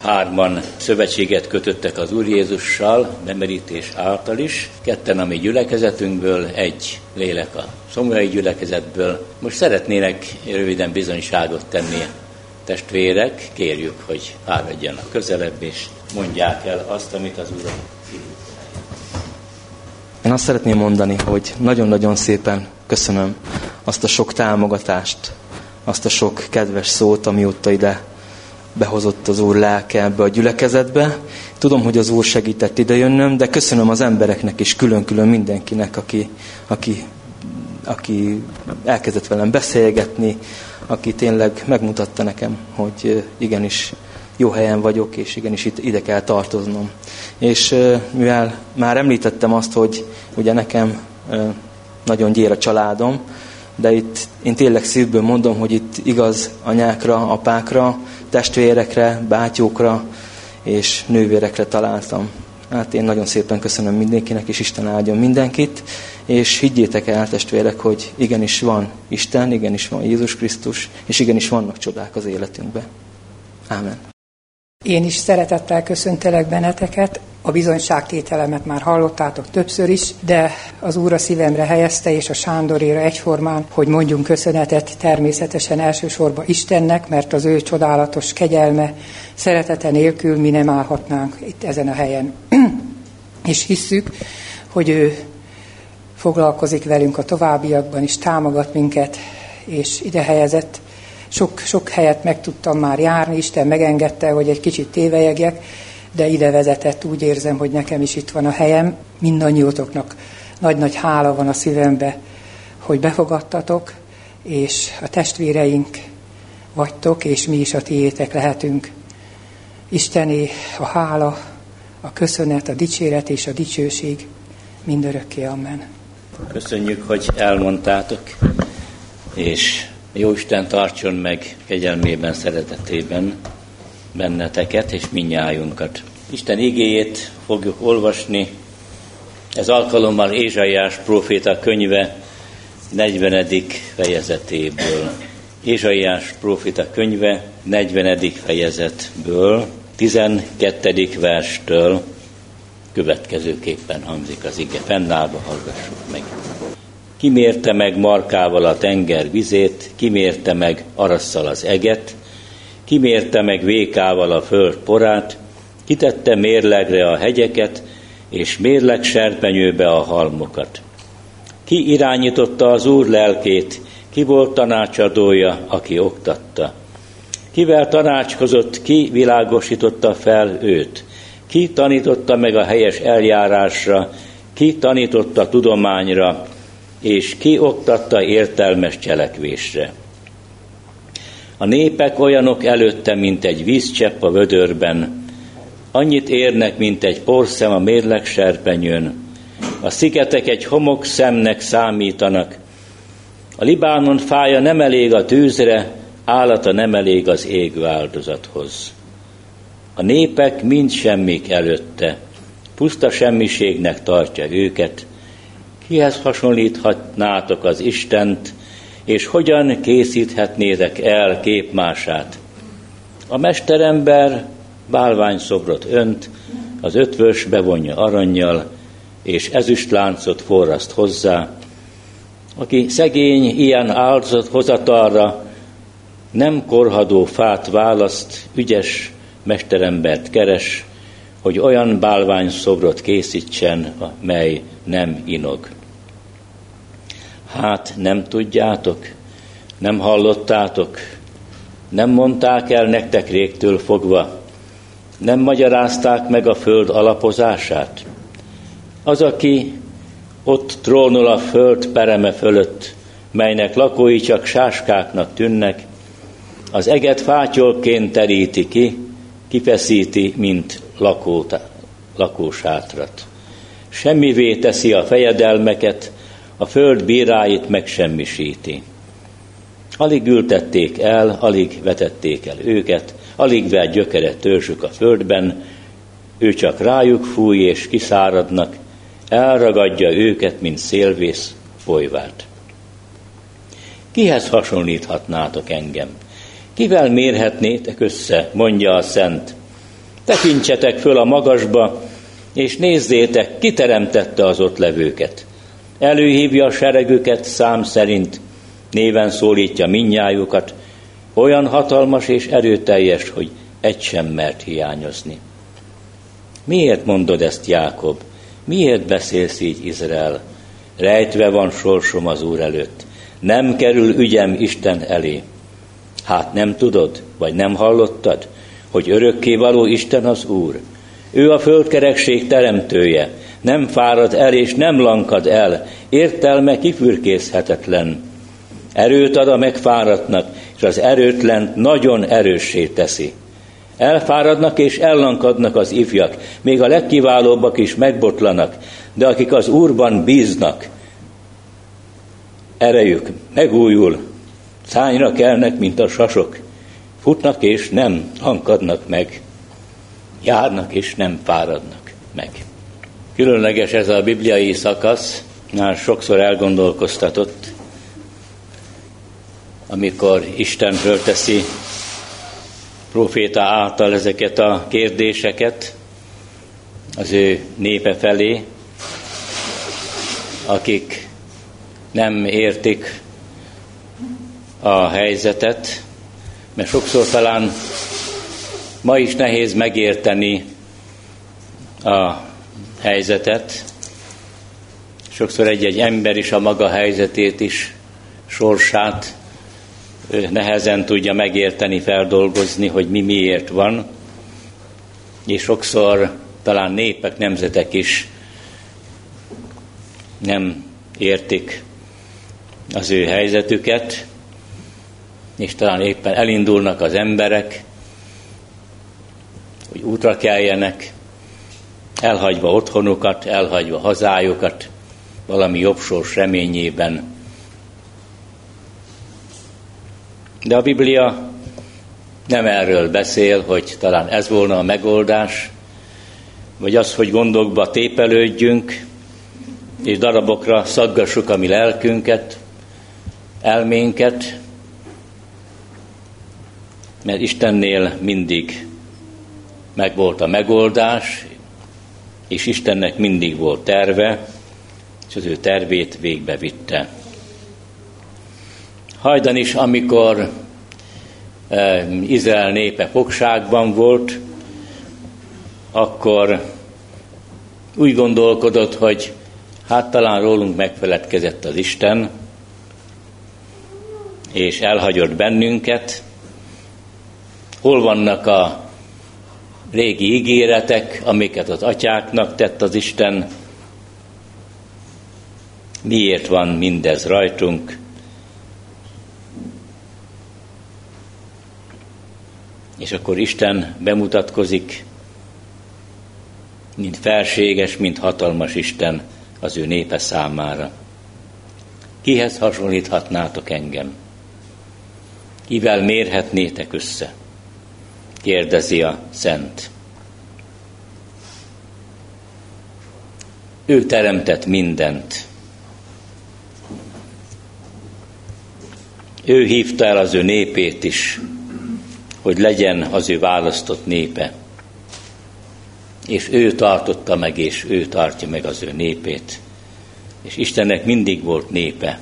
hárman szövetséget kötöttek az Úr Jézussal, bemerítés által is, ketten a mi gyülekezetünkből, egy lélek a szomjai gyülekezetből. Most szeretnének röviden bizonyságot tenni testvérek, kérjük, hogy fáradjanak közelebb, és mondják el azt, amit az Úr. Én azt szeretném mondani, hogy nagyon-nagyon szépen köszönöm azt a sok támogatást, azt a sok kedves szót, amióta ide behozott az Úr lelke ebbe a gyülekezetbe. Tudom, hogy az Úr segített idejönnöm, de köszönöm az embereknek és külön-külön mindenkinek, aki elkezdett velem beszélgetni, aki tényleg megmutatta nekem, hogy igenis jó helyen vagyok, és igenis ide kell tartoznom. És mivel már említettem azt, hogy ugye nekem nagyon gyér a családom, de itt én tényleg szívből mondom, hogy itt igaz anyákra, apákra, testvérekre, bátyókra és nővérekre találtam. Hát én nagyon szépen köszönöm mindenkinek, és Isten áldjon mindenkit, és higgyétek el, testvérek, hogy igenis van Isten, igenis van Jézus Krisztus, és igenis vannak csodák az életünkben. Ámen. Én is szeretettel köszöntelek benneteket. A bizonyságtételemet már hallottátok többször is, de az Úr a szívemre helyezte, és a Sándoréra egyformán, hogy mondjunk köszönetet természetesen elsősorban Istennek, mert az ő csodálatos kegyelme, szeretete nélkül mi nem állhatnánk itt ezen a helyen. És hisszük, hogy ő foglalkozik velünk a továbbiakban is, támogat minket, és ide helyezett. Sok helyet meg tudtam már járni, Isten megengedte, hogy egy kicsit tévejegjek, de ide vezetett, úgy érzem, hogy nekem is itt van a helyem. Mindannyiótoknak nagy-nagy hála van a szívembe, hogy befogadtatok, és a testvéreink vagytok, és mi is a tiétek lehetünk. Istené a hála, a köszönet, a dicséret és a dicsőség mindörökké. Amen. Köszönjük, hogy elmondtátok, és Jóisten tartson meg kegyelmében, szeretetében benneteket és mindnyájunkat. Isten igéjét fogjuk olvasni, ez alkalommal Ézsaiás próféta könyve 40. fejezetéből. Ézsaiás próféta könyve 40. fejezetből, 12. verstől következőképpen hangzik az ige. Fennállva hallgassuk meg. Kimérte meg markával a tenger vizét, kimérte meg arasszal az eget, kimérte meg vékával a föld porát, kitette mérlegre a hegyeket, és mérleg serpenyőbe a halmokat. Ki irányította az Úr lelkét, ki volt tanácsadója, aki oktatta? Kivel tanácskozott, ki világosította fel őt? Ki tanította meg a helyes eljárásra, ki tanította tudományra, és ki oktatta értelmes cselekvésre? A népek olyanok előtte, mint egy vízcsepp a vödörben, annyit érnek, mint egy porszem a mérleg serpenyőn. A szigetek egy homok szemnek számítanak. A Libánon fája nem elég a tűzre, állata nem elég az égő áldozathoz. A népek mind semmik előtte, puszta semmiségnek tartja őket. Kihez hasonlíthatnátok az Istent, és hogyan készíthetnétek el képmását? A mesterember bálványszobrot önt, az ötvös bevonja arannyal, és ezüstláncot forraszt hozzá. Aki szegény ilyen áldozathozatalra nem korhadó fát választ, ügyes mesterembert keres, hogy olyan bálványszobrot készítsen, mely nem inog. Hát nem tudjátok, nem hallottátok, nem mondták el nektek régtől fogva, nem magyarázták meg a föld alapozását? Az, aki ott trónol a föld pereme fölött, melynek lakói csak sáskáknak tűnnek, az eget fátyolként teríti ki, kifeszíti, mint lakósátrat. Semmivé teszi a fejedelmeket, a föld bíráit megsemmisíti. Alig ültették el, alig vetették el őket, alig vert gyökeret törzsük a földben, ő csak rájuk fúj és kiszáradnak, elragadja őket, mint szélvész folyvát. Kihez hasonlíthatnátok engem? Kivel mérhetnétek össze, mondja a Szent? Tekintsetek föl a magasba, és nézzétek, ki teremtette az ott levőket. Előhívja a seregüket szám szerint, néven szólítja mindnyájukat, olyan hatalmas és erőteljes, hogy egy sem mert hiányozni. Miért mondod ezt, Jákob? Miért beszélsz így, Izrael? Rejtve van sorsom az Úr előtt. Nem kerül ügyem Isten elé. Hát nem tudod, vagy nem hallottad, hogy örökkévaló Isten az Úr. Ő a földkerekség teremtője. Nem fárad el és nem lankad el. Értelme kifürkészhetetlen. Erőt ad a megfáradtnak, és az erőtlen nagyon erőssé teszi. Elfáradnak és ellankadnak az ifjak, még a legkiválóbbak is megbotlanak, de akik az Úrban bíznak, erejük megújul, szányra kelnek, mint a sasok, futnak és nem lankadnak meg, járnak és nem fáradnak meg. Különleges ez a bibliai szakasz, már sokszor elgondolkoztatott, amikor Isten fölteszi próféta által ezeket a kérdéseket az ő népe felé, akik nem értik a helyzetet, mert sokszor talán ma is nehéz megérteni a helyzetet. Sokszor egy-egy ember is a maga helyzetét is, sorsát nehezen tudja megérteni, feldolgozni, hogy mi miért van, és sokszor talán népek, nemzetek is nem értik az ő helyzetüket, és talán éppen elindulnak az emberek, hogy útra keljenek, elhagyva otthonukat, elhagyva hazájukat, valami jobb sors reményében. De a Biblia nem erről beszél, hogy talán ez volna a megoldás, vagy az, hogy gondokba tépelődjünk, és darabokra szaggassuk a mi lelkünket, elménket, mert Istennél mindig megvolt a megoldás, és Istennek mindig volt terve, és az ő tervét végbe vitte. Hajdan is, amikor Izrael népe fogságban volt, akkor úgy gondolkodott, hogy hát talán rólunk megfeledkezett az Isten, és elhagyott bennünket. Hol vannak a régi ígéretek, amiket az atyáknak tett az Isten? Miért van mindez rajtunk? És akkor Isten bemutatkozik, mint felséges, mint hatalmas Isten az ő népe számára. Kihez hasonlíthatnátok engem? Kivel mérhetnétek össze? Kérdezi a Szent. Ő teremtett mindent. Ő hívta el az ő népét is, hogy legyen az ő választott népe. És ő tartotta meg, és ő tartja meg az ő népét. És Istennek mindig volt népe.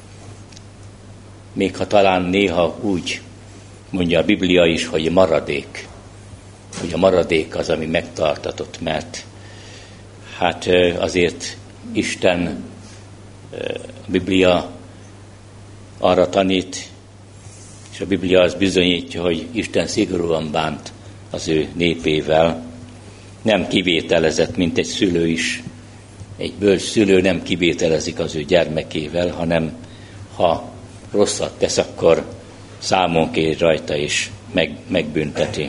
Még ha talán néha úgy mondja a Biblia is, hogy maradék. Hogy a maradék az, ami megtartatott, mert hát azért Isten, a Biblia arra tanít, és a Biblia az bizonyítja, hogy Isten szigorúan bánt az ő népével. Nem kivételezett, mint egy szülő is. Egy bölcs szülő nem kivételezik az ő gyermekével, hanem ha rosszat tesz, akkor számon kér rajta és megbünteti.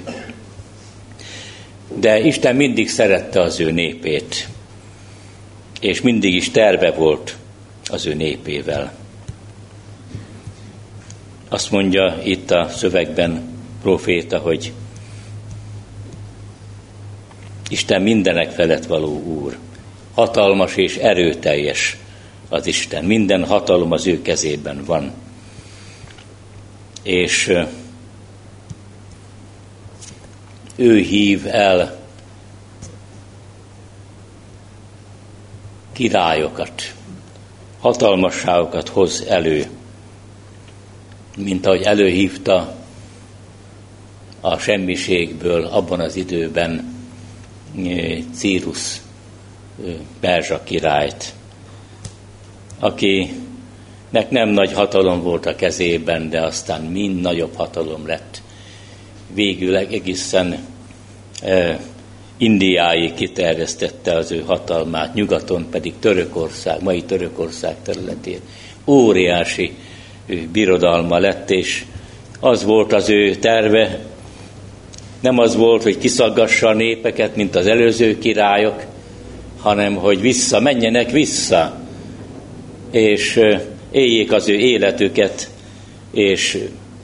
De Isten mindig szerette az ő népét, és mindig is terve volt az ő népével. Azt mondja itt a szövegben próféta, hogy Isten mindenek felett való Úr, hatalmas és erőteljes az Isten, minden hatalom az ő kezében van. És ő hív el királyokat, hatalmasságokat hoz elő, mint ahogy előhívta a semmiségből abban az időben Círus perzsa királyt, akinek nem nagy hatalom volt a kezében, de aztán mind nagyobb hatalom lett. Végül egészen Indiáig kiterjesztette az ő hatalmát, nyugaton pedig Törökország, mai Törökország területén óriási birodalma lett, és az volt az ő terve, nem az volt, hogy kiszaggassa a népeket, mint az előző királyok, hanem hogy menjenek vissza, és éljék az ő életüket, és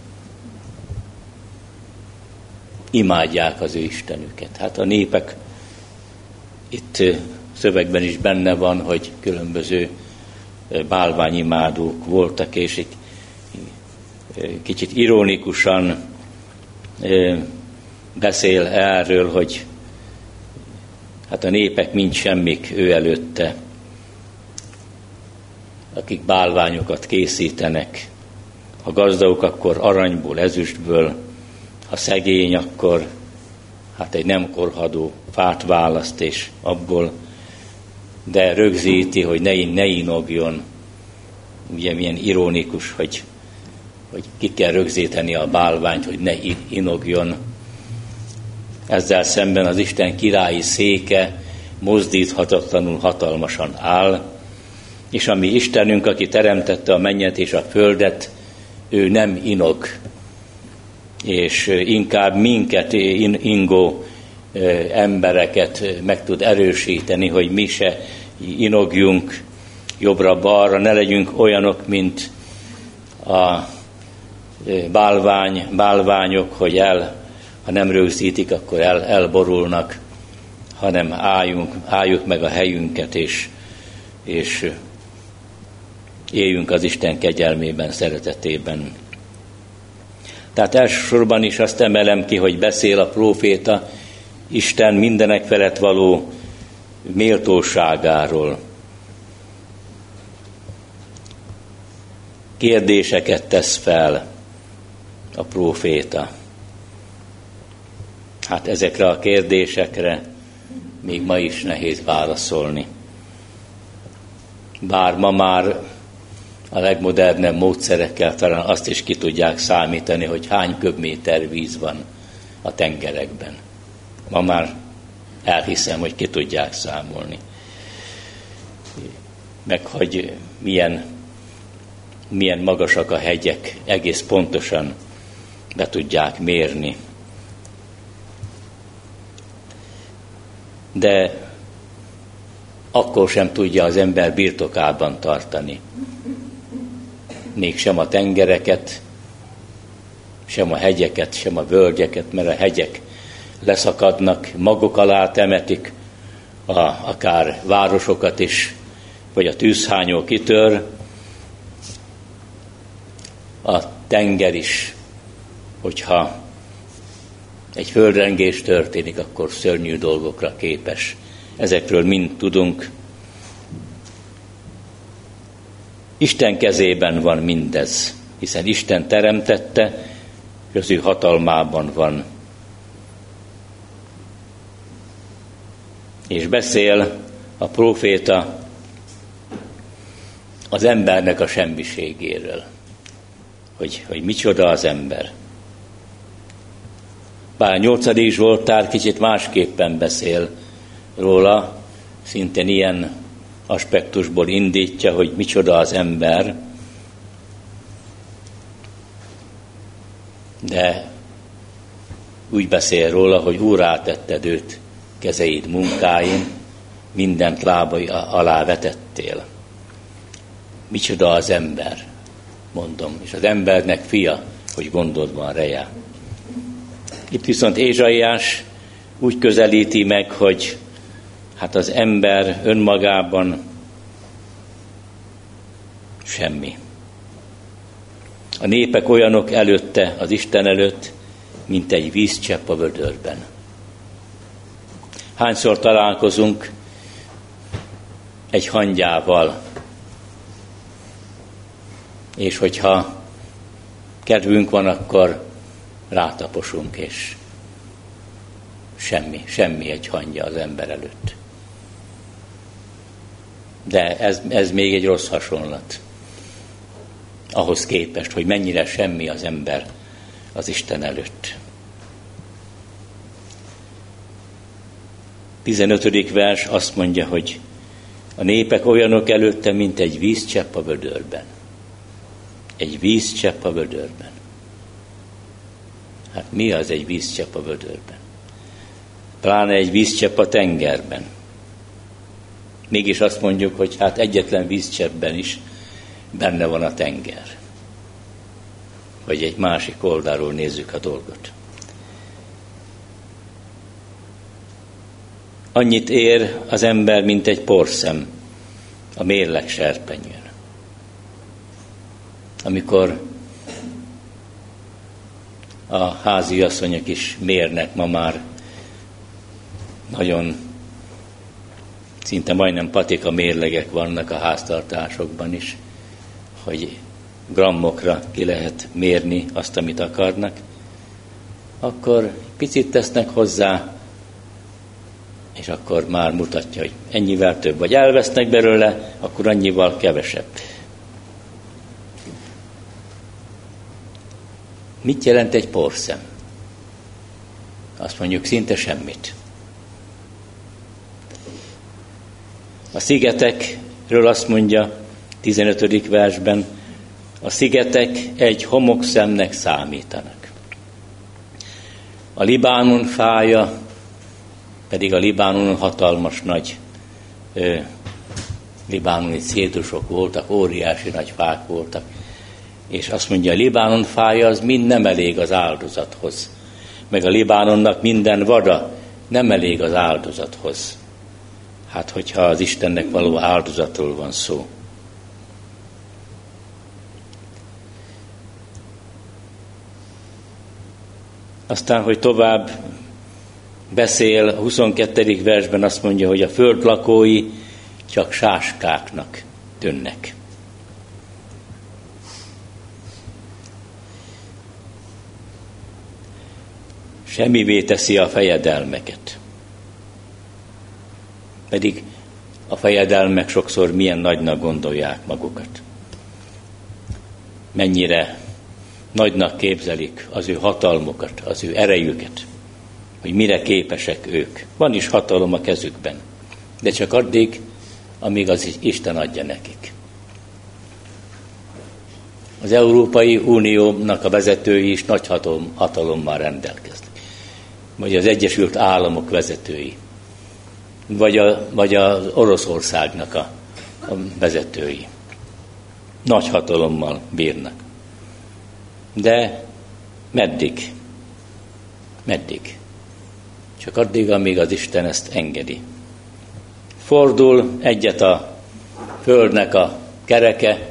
imádják az ő Istenüket. Hát a népek, itt szövegben is benne van, hogy különböző bálványimádók voltak, és itt kicsit ironikusan beszél erről, hogy hát a népek mind semmik ő előtte, akik bálványokat készítenek. Ha gazdagok, akkor aranyból, ezüstből, ha szegény, akkor hát egy nem korhadó fát választ, és abból, de rögzíti, hogy ne inogjon. Ugye milyen ironikus, hogy ki kell rögzíteni a bálványt, hogy ne inogjon. Ezzel szemben az Isten királyi széke mozdíthatatlanul hatalmasan áll, és a mi Istenünk, aki teremtette a mennyet és a földet, ő nem inog, és inkább minket ingó embereket meg tud erősíteni, hogy mi se inogjunk jobbra-balra, ne legyünk olyanok, mint a bálványok, hogy ha nem rögzítik, akkor elborulnak, hanem álljuk meg a helyünket, és éljünk az Isten kegyelmében, szeretetében. Tehát elsősorban is azt emelem ki, hogy beszél a próféta Isten mindenek felett való méltóságáról. Kérdéseket tesz fel a próféta. Hát ezekre a kérdésekre még ma is nehéz válaszolni. Bár ma már a legmodernebb módszerekkel talán azt is ki tudják számítani, hogy hány köbméter víz van a tengerekben. Ma már elhiszem, hogy ki tudják számolni. Meg hogy milyen magasak a hegyek, egész pontosan be tudják mérni. De akkor sem tudja az ember birtokában tartani. Mégsem a tengereket, sem a hegyeket, sem a völgyeket, mert a hegyek leszakadnak, maguk alá temetik, akár városokat is, vagy a tűzhányó kitör, a tenger is, hogyha egy földrengés történik, akkor szörnyű dolgokra képes. Ezekről mind tudunk. Isten kezében van mindez, hiszen Isten teremtette, és az ő hatalmában van. És beszél a próféta az embernek a semmiségéről, hogy micsoda az ember. Bár a 8. Zsoltár kicsit másképpen beszél róla, szintén ilyen aspektusból indítja, hogy micsoda az ember, de úgy beszél róla, hogy úrrá tetted őt kezeid munkáin, mindent lábai alá vetettél. Micsoda az ember, mondom, és az embernek fia, hogy gondod van reje. Itt viszont Ézsaiás úgy közelíti meg, hogy hát az ember önmagában semmi. A népek olyanok előtte, az Isten előtt, mint egy vízcsepp a vödörben. Hányszor találkozunk egy hangyával, és hogyha kedvünk van, akkor rátaposunk, és semmi egy hangya az ember előtt. De ez még egy rossz hasonlat. Ahhoz képest, hogy mennyire semmi az ember az Isten előtt. 15. vers azt mondja, hogy a népek olyanok előtte, mint egy vízcsepp a vödörben. Egy vízcsepp a vödörben. Hát mi az egy vízcsepp a vödörben? Pláne egy vízcsepp a tengerben. Mégis azt mondjuk, hogy hát egyetlen vízcseppben is benne van a tenger. Hogy egy másik oldalról nézzük a dolgot. Annyit ér az ember, mint egy porszem a mérleg serpenyőn. Amikor a háziasszonyok is mérnek ma már nagyon, szinte majdnem patika mérlegek vannak a háztartásokban is, hogy grammokra ki lehet mérni azt, amit akarnak, akkor picit tesznek hozzá, és akkor már mutatja, hogy ennyivel több, vagy elvesznek belőle, akkor annyival kevesebb. Mit jelent egy porszem? Azt mondjuk szinte semmit. A szigetekről azt mondja 15. versben, a szigetek egy homokszemnek számítanak. A Libánon fája, pedig a Libánon hatalmas nagy libánoni cédusok voltak, óriási nagy fák voltak. És azt mondja, a Libánon fája az mind nem elég az áldozathoz. Meg a Libánonnak minden vada nem elég az áldozathoz. Hát, hogyha az Istennek való áldozatról van szó. Aztán, hogy tovább beszél, a 22. versben azt mondja, hogy a föld lakói csak sáskáknak tűnnek. Semmivé teszi a fejedelmeket. Pedig a fejedelmek sokszor milyen nagynak gondolják magukat. Mennyire nagynak képzelik az ő hatalmukat, az ő erejüket, hogy mire képesek ők. Van is hatalom a kezükben, de csak addig, amíg az Isten adja nekik. Az Európai Uniónak a vezetői is nagy hatalommal rendelkeznek. Vagy az Egyesült Államok vezetői, vagy az Oroszországnak a vezetői. Nagy hatalommal bírnak. De meddig? Meddig? Csak addig, amíg az Isten ezt engedi. Fordul egyet a földnek a kereke,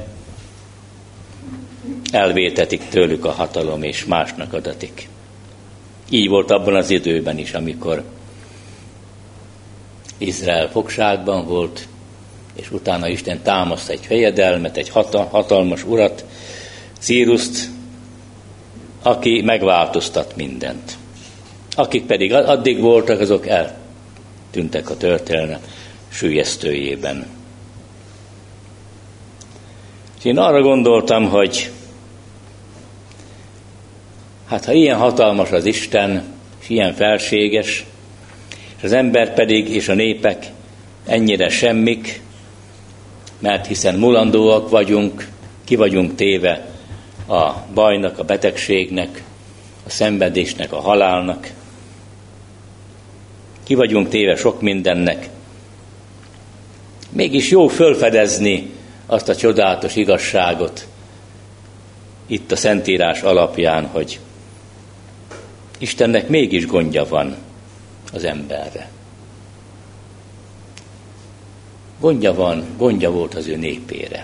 elvétetik tőlük a hatalom, és másnak adatik. Így volt abban az időben is, amikor Izrael fogságban volt, és utána Isten támaszt egy fejedelmet, egy hatalmas urat, Círuszt, aki megváltoztat mindent. Akik pedig addig voltak, azok eltűntek a történelem süllyesztőjében. És én arra gondoltam, hogy hát ha ilyen hatalmas az Isten, és ilyen felséges, és az ember pedig, és a népek ennyire semmik, mert hiszen mulandóak vagyunk, ki vagyunk téve a bajnak, a betegségnek, a szenvedésnek, a halálnak, ki vagyunk téve sok mindennek. Mégis jó fölfedezni azt a csodálatos igazságot itt a Szentírás alapján, hogy Istennek mégis gondja van az emberre. Gondja volt az ő népére.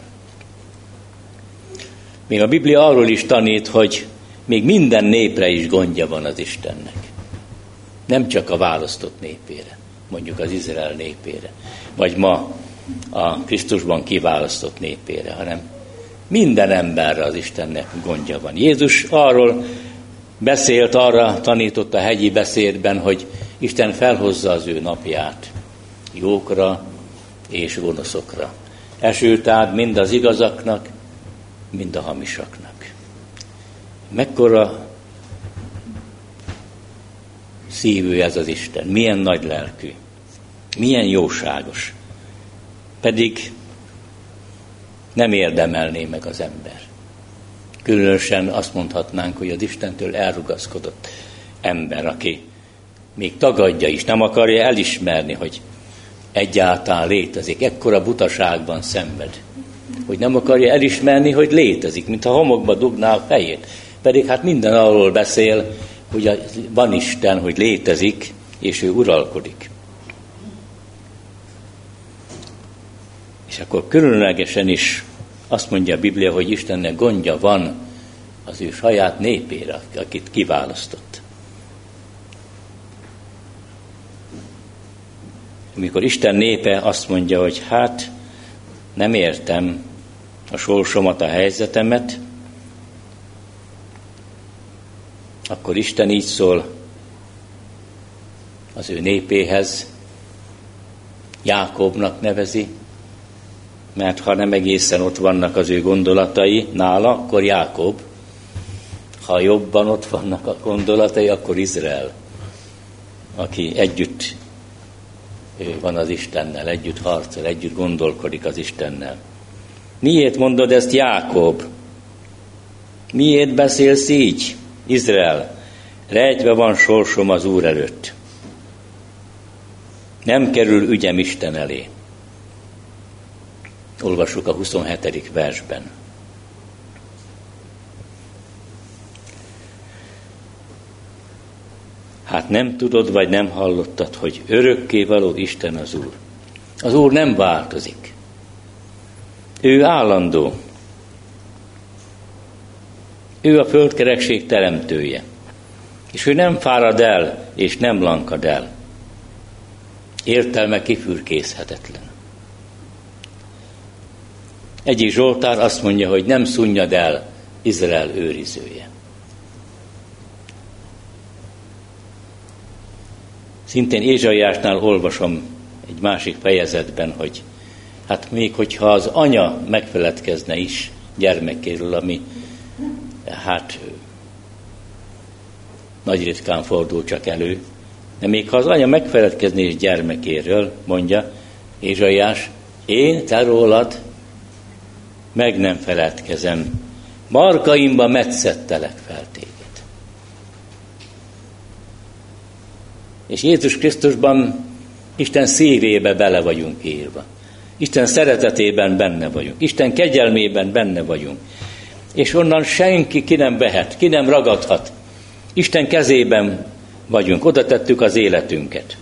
Még a Biblia arról is tanít, hogy még minden népre is gondja van az Istennek. Nem csak a választott népére. mondjuk az Izrael népére, vagy ma a Krisztusban kiválasztott népére, hanem minden emberre az Istennek gondja van. Jézus arról beszélt, arra tanított a hegyi beszédben, hogy Isten felhozza az ő napját jókra és gonoszokra. Esőtád mind az igazaknak, mind a hamisaknak. Mekkora szívű ez az Isten, milyen nagy lelkű, milyen jóságos. Pedig nem érdemelné meg az ember. Különösen azt mondhatnánk, hogy az Istentől elrugaszkodott ember, aki még tagadja is, nem akarja elismerni, hogy egyáltalán létezik. Ekkora butaságban szenved, hogy nem akarja elismerni, hogy létezik, mintha homokba dugná a fejét. Pedig hát minden arról beszél, hogy van Isten, hogy létezik, és ő uralkodik. És akkor különlegesen is azt mondja a Biblia, hogy Istennek gondja van az ő saját népére, akit kiválasztott. Amikor Isten népe azt mondja, hogy hát nem értem a sorsomat, a helyzetemet, akkor Isten így szól az ő népéhez, Jákobnak nevezi, mert ha nem egészen ott vannak az ő gondolatai nála, akkor Jákob. Ha jobban ott vannak a gondolatai, akkor Izrael, aki együtt van az Istennel, együtt harcol, együtt gondolkodik az Istennel. Miért mondod ezt, Jákob? Miért beszélsz így, Izrael? Rejtve van sorsom az Úr előtt. Nem kerül ügyem Isten elé. Olvassuk a 27. versben. Hát nem tudod, vagy nem hallottad, hogy örökkévaló Isten az Úr. Az Úr nem változik. Ő állandó. Ő a földkerekség teremtője. És ő nem fárad el, és nem lankad el. Értelme kifürkészhetetlen. Egyik zsoltár azt mondja, hogy nem szunnyad el Izrael őrizője. Szintén Ézsaiásnál olvasom egy másik fejezetben, hogy hát még hogyha az anya megfeledkezne is gyermekéről, ami hát nagy ritkán fordul csak elő, de még ha az anya megfeledkezne is gyermekéről, mondja Ézsaiás, én te rólad meg nem feledkezem, markaimba metszettelek fel téged. És Jézus Krisztusban Isten szívébe bele vagyunk írva. Isten szeretetében benne vagyunk. Isten kegyelmében benne vagyunk. És onnan senki ki nem vehet, ki nem ragadhat. Isten kezében vagyunk, oda tettük az életünket.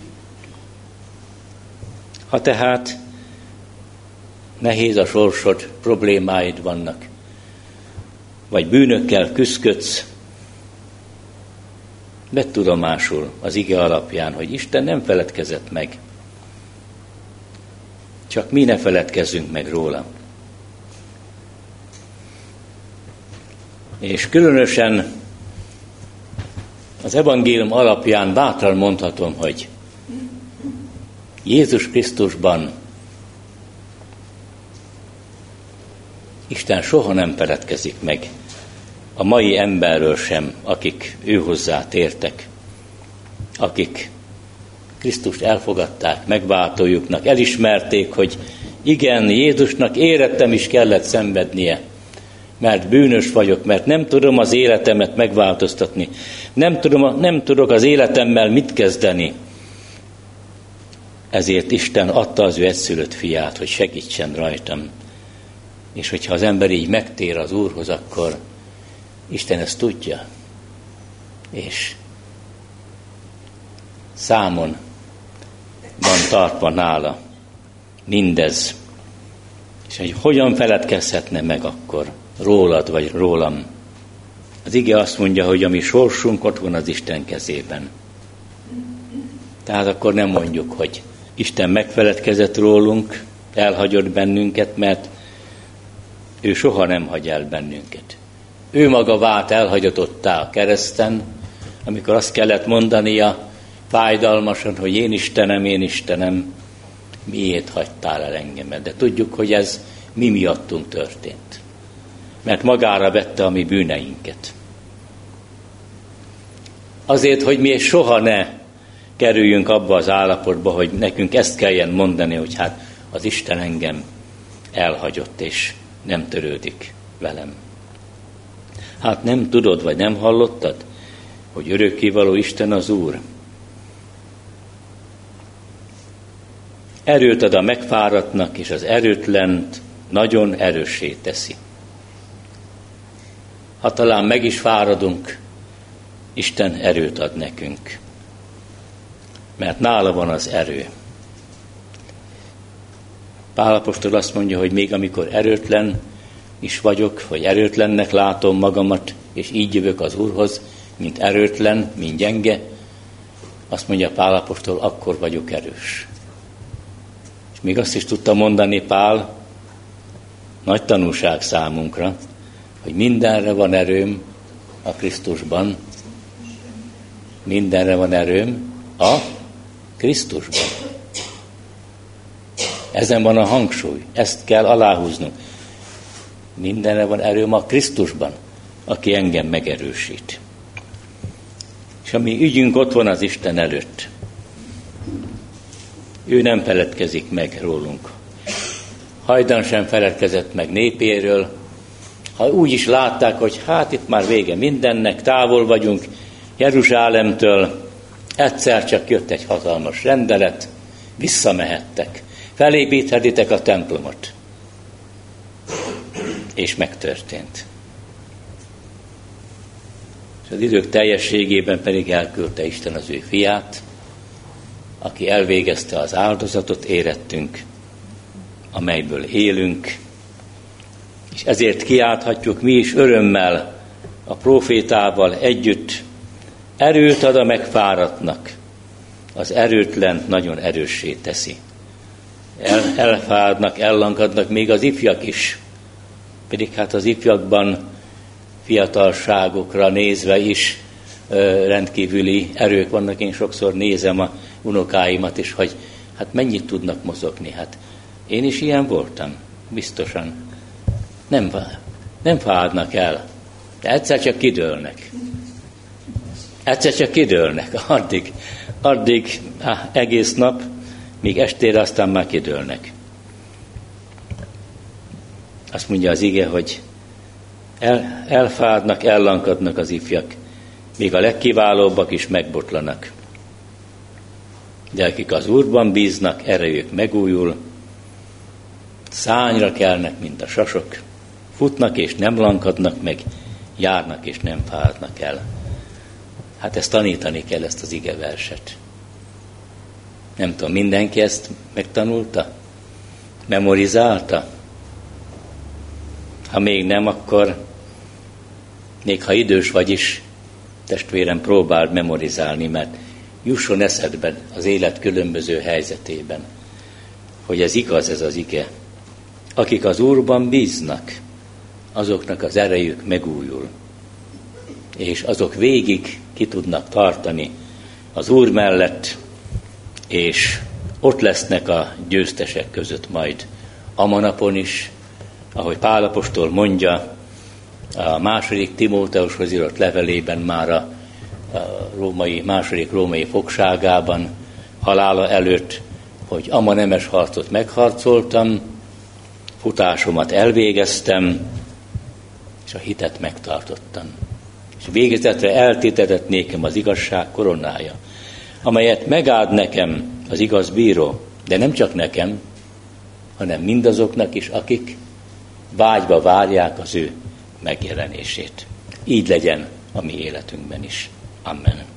Ha tehát nehéz a sorsod, problémáid vannak, vagy bűnökkel küszködsz, vedd tudomásul az ige alapján, hogy Isten nem feledkezett meg. Csak mi ne feledkezzünk meg róla. És különösen az evangélium alapján bátran mondhatom, hogy Jézus Krisztusban Isten soha nem feledkezik meg a mai emberről sem, akik őhozzá tértek, akik Krisztust elfogadták, megváltójuknak, elismerték, hogy igen, Jézusnak érettem is kellett szenvednie, mert bűnös vagyok, mert nem tudom az életemet megváltoztatni, nem tudok az életemmel mit kezdeni. Ezért Isten adta az ő egyszülött fiát, hogy segítsen rajtam. És hogyha az ember így megtér az Úrhoz, akkor Isten ezt tudja. És számon van tartva nála mindez. És hogy hogyan feledkezhetne meg akkor rólad vagy rólam. Az ige azt mondja, hogy a mi sorsunk ott van az Isten kezében. Tehát akkor nem mondjuk, hogy Isten megfeledkezett rólunk, elhagyott bennünket, mert ő soha nem hagy el bennünket. Ő maga vált elhagyatottá a kereszten, amikor azt kellett mondania fájdalmasan, hogy én Istenem, miért hagytál el engemet? De tudjuk, hogy ez mi miattunk történt. Mert magára vette a mi bűneinket. Azért, hogy mi soha ne kerüljünk abba az állapotba, hogy nekünk ezt kelljen mondani, hogy hát az Isten engem elhagyott, és nem törődik velem. Hát nem tudod, vagy nem hallottad, hogy örökkévaló Isten az Úr. Erőt ad a megfáradtnak, és az erőtlent nagyon erőssé teszi. Ha talán meg is fáradunk, Isten erőt ad nekünk. Mert nála van az erő. Pál apostol azt mondja, hogy még amikor erőtlen is vagyok, vagy erőtlennek látom magamat, és így jövök az Úrhoz, mint erőtlen, mint gyenge, azt mondja Pál apostol, akkor vagyok erős. És még azt is tudta mondani Pál, nagy tanúság számunkra, hogy mindenre van erőm a Krisztusban. Mindenre van erőm a Krisztusban. Ezen van a hangsúly, ezt kell aláhúznunk. Mindenre van erőm a Krisztusban, aki engem megerősít. És a mi ügyünk ott van az Isten előtt. Ő nem feledkezik meg rólunk. Hajdan sem feledkezett meg népéről. Ha úgy is látták, hogy hát itt már vége mindennek, távol vagyunk Jeruzsálemtől, egyszer csak jött egy hatalmas rendelet, visszamehettek. Felépíthetitek a templomot. És megtörtént. És az idők teljességében pedig elküldte Isten az ő fiát, aki elvégezte az áldozatot, érettünk, amelyből élünk, és ezért kiálthatjuk mi is örömmel a prófétával együtt, erőt ad a megfáradtnak, az erőtlent nagyon erőssé teszi. Elfáradnak, ellankadnak még az ifjak is, pedig hát az ifjakban fiatalságokra nézve is rendkívüli erők vannak. Én sokszor nézem a unokáimat is, hogy hát mennyit tudnak mozogni. Hát én is ilyen voltam, biztosan. Nem fáradnak el, de egyszer csak kidőlnek. Addig egész nap, míg estére aztán már kidőlnek. Azt mondja az ige, hogy elfáradnak, ellankadnak az ifjak, még a legkiválóbbak is megbotlanak. De akik az Úrban bíznak, erejük megújul, szárnyra kelnek, mint a sasok, futnak és nem lankadnak meg, járnak és nem fáradnak el. Hát ezt tanítani kell, ezt az igeverset. Nem tudom, mindenki ezt megtanulta? Memorizálta? Ha még nem, akkor még ha idős vagy is, testvérem, próbáld memorizálni, mert jusson eszedben az élet különböző helyzetében, hogy ez igaz, ez az ige. Akik az Úrban bíznak, azoknak az erejük megújul, és azok végig ki tudnak tartani az Úr mellett, és ott lesznek a győztesek között majd a manapon is, ahogy Pál apostol mondja a második Timóteushoz írott levelében, már a második római fogságában, halála előtt, hogy ama nemes harcot megharcoltam, futásomat elvégeztem, és a hitet megtartottam. És végezetre eltétedett nékem az igazság koronája, amelyet megáld nekem az igaz bíró, de nem csak nekem, hanem mindazoknak is, akik vágyva várják az ő megjelenését. Így legyen a mi életünkben is. Amen.